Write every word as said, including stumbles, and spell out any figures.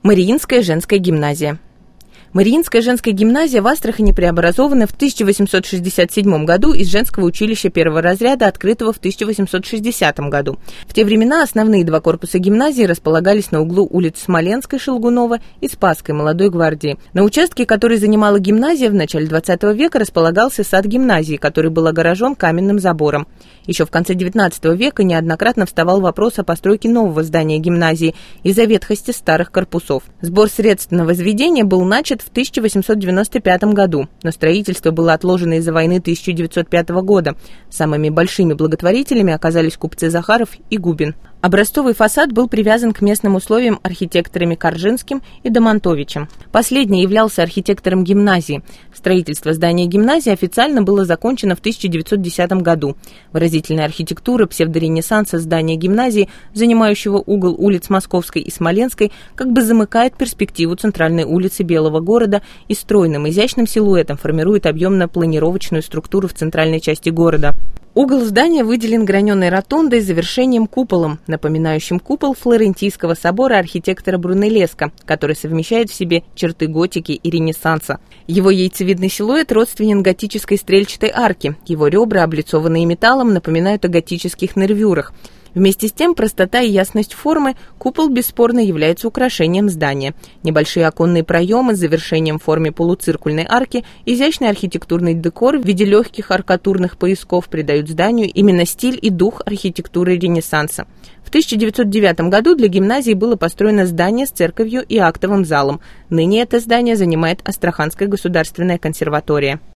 Мариинская женская гимназия. Мариинская женская гимназия в Астрахани преобразована в тысяча восемьсот шестьдесят седьмом году из женского училища первого разряда, открытого в тысяча восемьсот шестидесятом году. В те времена основные два корпуса гимназии располагались на углу улиц Смоленской, Шелгунова и Спасской, Молодой гвардии. На участке, который занимала гимназия, в начале двадцатого века располагался сад гимназии, который был огорожен каменным забором. Еще в конце девятнадцатого века неоднократно вставал вопрос о постройке нового здания гимназии из-за ветхости старых корпусов. Сбор средств на возведение был начат в тысяча восемьсот девяносто пятом году, но строительство было отложено из-за войны тысяча девятьсот пятого года. Самыми большими благотворителями оказались купцы Захаров и Губин. Образцовый фасад был привязан к местным условиям архитекторами Коржинским и Домонтовичем. Последний являлся архитектором гимназии. Строительство здания гимназии официально было закончено в тысяча девятьсот десятом году. Выразительная архитектура псевдоренессанса здания гимназии, занимающего угол улиц Московской и Смоленской, как бы замыкает перспективу центральной улицы Белого города и стройным изящным силуэтом формирует объемно-планировочную структуру в центральной части города. Угол здания выделен граненой ротондой с завершением куполом, напоминающим купол Флорентийского собора архитектора Брунеллеско, который совмещает в себе черты готики и ренессанса. Его яйцевидный силуэт родственен готической стрельчатой арке, его ребра, облицованные металлом, напоминают о готических нервюрах. Вместе с тем, простота и ясность формы, купол бесспорно является украшением здания. Небольшие оконные проемы с завершением в форме полуциркульной арки, изящный архитектурный декор в виде легких аркатурных поясков придают зданию именно стиль и дух архитектуры Ренессанса. В тысяча девятьсот девятом году для гимназии было построено здание с церковью и актовым залом. Ныне это здание занимает Астраханская государственная консерватория.